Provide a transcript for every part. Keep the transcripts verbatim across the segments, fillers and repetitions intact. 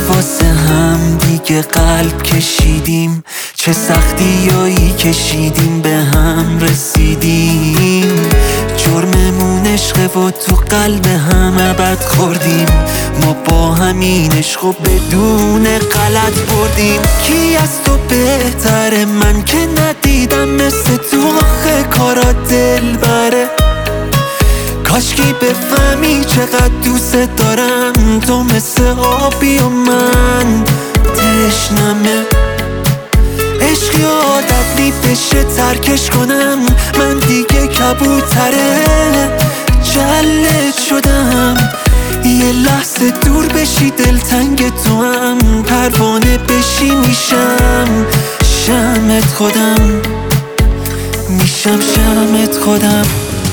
واسه هم دیگه قلب کشیدیم، چه سختیایی کشیدیم به هم رسیدیم. جرممون عشقه و تو قلب هم ابد خوردیم، ما با همین عشق و بدون غلط بردیم. کی از تو بهتره؟ من که ندیدم مثل تو آخه کارا دل بره. کاشکی بفهمی چقدر دوست دارم، تو مثل آبی و من تشنمه. عشقی عادت نی بشه ترکش کنم، من دیگه کبوتره جلد شدم. یه لحظه دور بشی دلتنگ تو هم، پروانه بشی میشم شمعت خودم، میشم شمعت خودم.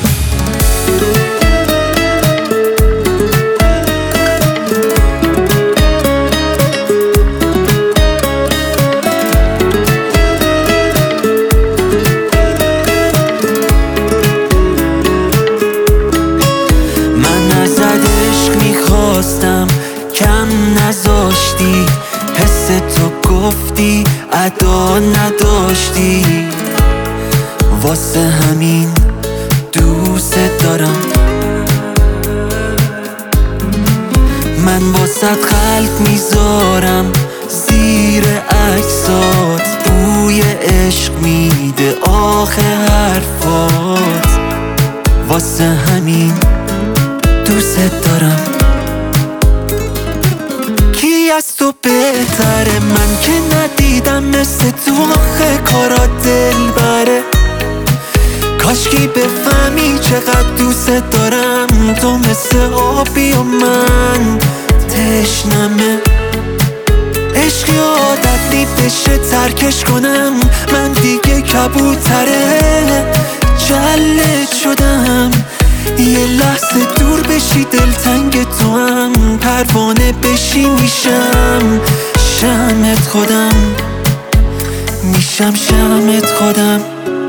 کم نذاشتی، حس تو گفتی ادا نداشتی، واسه همین دوست دارم. من واسه خلق میذارم زیر عکسات، بوی عشق میده آخه حرفات، واسه همین دوست دارم. از تو بهتره؟ من که ندیدم مثل تو آخه کارا دل بره. کاشکی بفهمی چقدر دوست دارم، تو مثل آبی و من تشنمه. عشقی عادت نی بشه ترکش کنم، من دیگه کبوتره جلد شدم. یه لحظه دور بشی دلتنگ تو هم، پروانه بشی میشم شمعت خودم، میشم شمعت خودم.